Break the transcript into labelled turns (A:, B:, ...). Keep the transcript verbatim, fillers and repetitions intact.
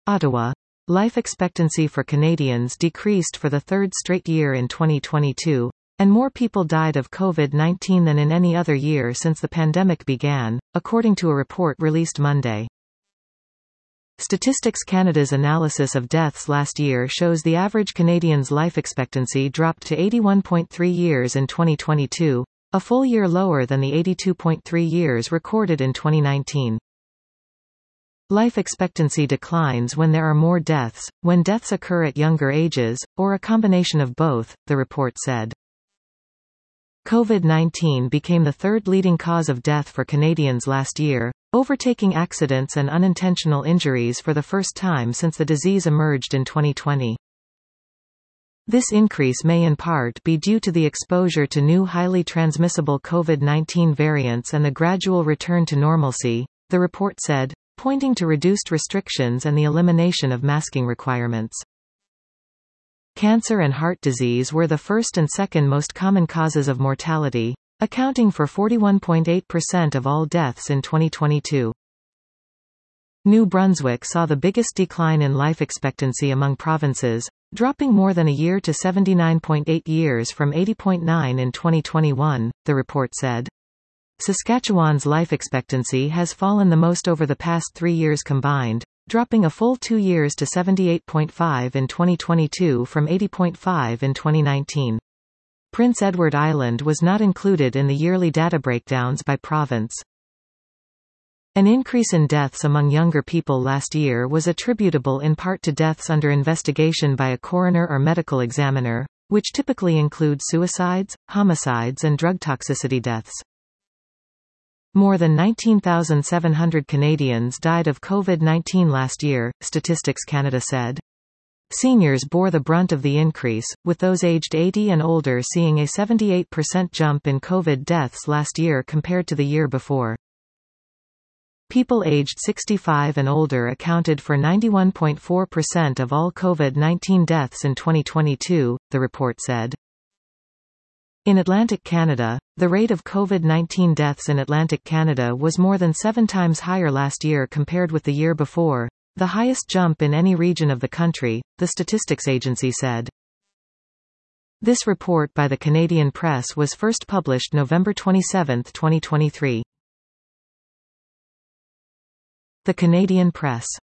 A: Ottawa. Life expectancy for Canadians decreased for the third straight year in twenty twenty-two, and more people died of COVID nineteen than in any other year since the pandemic began, according to a report released Monday. Statistics Canada's analysis of deaths last year shows the average Canadian's life expectancy dropped to eighty-one point three years in twenty twenty-two, a full year lower than the eighty-two point three years recorded in twenty nineteen. Life expectancy declines when there are more deaths, when deaths occur at younger ages, or a combination of both, the report said. COVID nineteen became the third leading cause of death for Canadians last year, overtaking accidents and unintentional injuries for the first time since the disease emerged in twenty twenty. This increase may in part be due to the exposure to new highly transmissible COVID nineteen variants and the gradual return to normalcy, the report said, pointing to reduced restrictions and the elimination of masking requirements. Cancer and heart disease were the first and second most common causes of mortality, accounting for forty-one point eight percent of all deaths in twenty twenty-two. New Brunswick saw the biggest decline in life expectancy among provinces, dropping more than a year to seventy-nine point eight years from eighty point nine in twenty twenty-one, the report said. Saskatchewan's life expectancy has fallen the most over the past three years combined, dropping a full two years to seventy-eight point five in twenty twenty-two from eighty point five in twenty nineteen. Prince Edward Island was not included in the yearly data breakdowns by province. An increase in deaths among younger people last year was attributable in part to deaths under investigation by a coroner or medical examiner, which typically include suicides, homicides and drug toxicity deaths. More than nineteen thousand seven hundred Canadians died of COVID nineteen last year, Statistics Canada said. Seniors bore the brunt of the increase, with those aged eighty and older seeing a seventy-eight percent jump in COVID deaths last year compared to the year before. People aged sixty-five and older accounted for ninety-one point four percent of all COVID nineteen deaths in twenty twenty-two, the report said. In Atlantic Canada, the rate of COVID nineteen deaths in Atlantic Canada was more than seven times higher last year compared with the year before, the highest jump in any region of the country, the statistics agency said. This report by the Canadian Press was first published November twenty-seventh, twenty twenty-three. The Canadian Press.